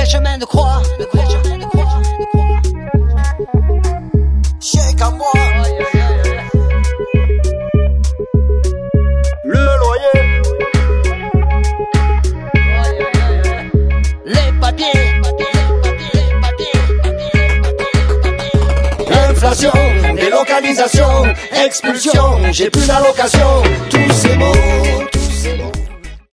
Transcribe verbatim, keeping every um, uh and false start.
chemin de croix, le vrai chemin de croix. Chèque à moi. Le loyer. Les papiers. Inflation, délocalisation, expulsion, j'ai plus d'allocation. Tous ces mots, tous ces mots.